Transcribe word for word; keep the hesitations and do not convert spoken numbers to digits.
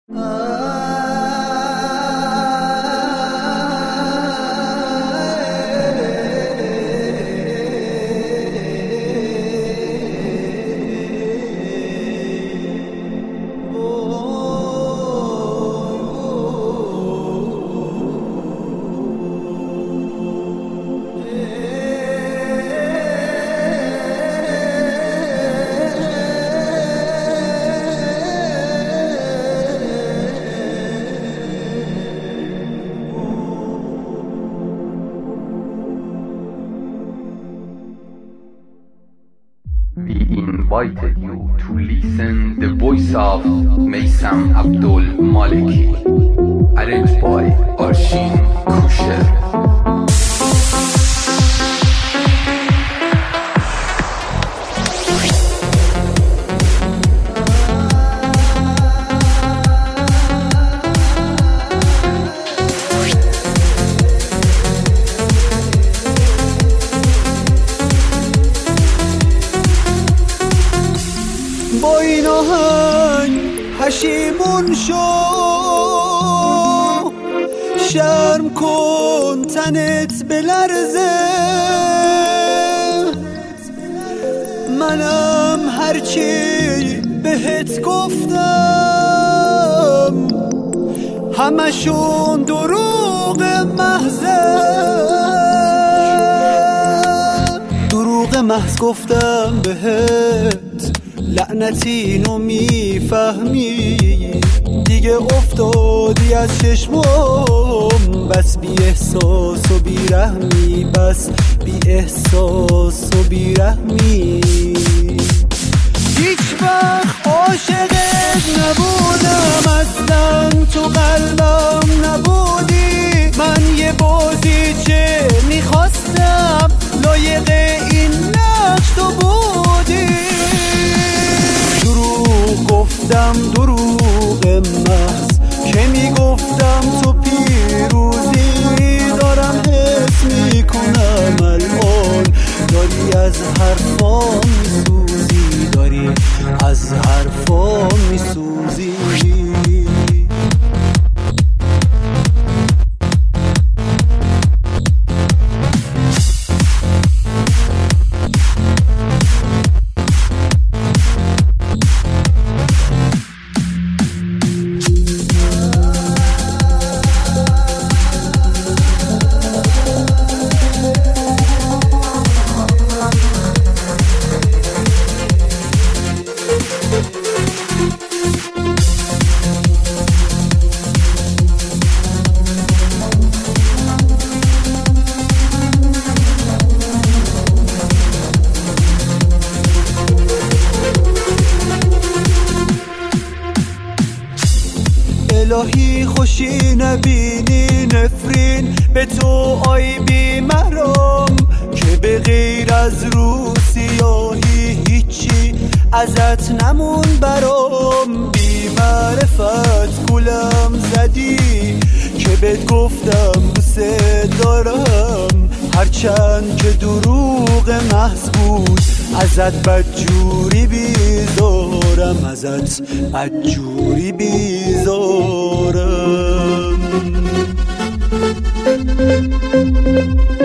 We invited you to listen the voice of Maysam Abdul Maliki, arranged by Arshin Kusher. با این آهنگ پشیمون شو، شرم کن تنت بلرزه، منم هرچی بهت گفتم همشون دروغ محضه، دروغ محض گفتم بهت، لعنتی اینو میفهمی دیگه، افتادی از چشمم، بس بی احساس و بی رحمی، بس بی احساس و بی رحمی. هیچ وقت عاشقت نبودم، اصلا تو قلبم نبودی، من یه بازیچه میخواستم، لایق این نقش تو بودی. دروغ گفتم دروغ محض که میگفتم تو پیروزی، دارم حس میکنم الان داری از حرفام میسوزی، داری از حرفام میسوزی. الهی خوشی نبینی نفرین به تو آی بی محرم، که به غیر از رو سیاهی هیچی ازت نمون برام، بی معرفت گولم زدی که بهت گفتم دوست دارم، هرچند که دروغ محض بود ازت بدجوری بیزارم، ازت بدجوری بیزارم.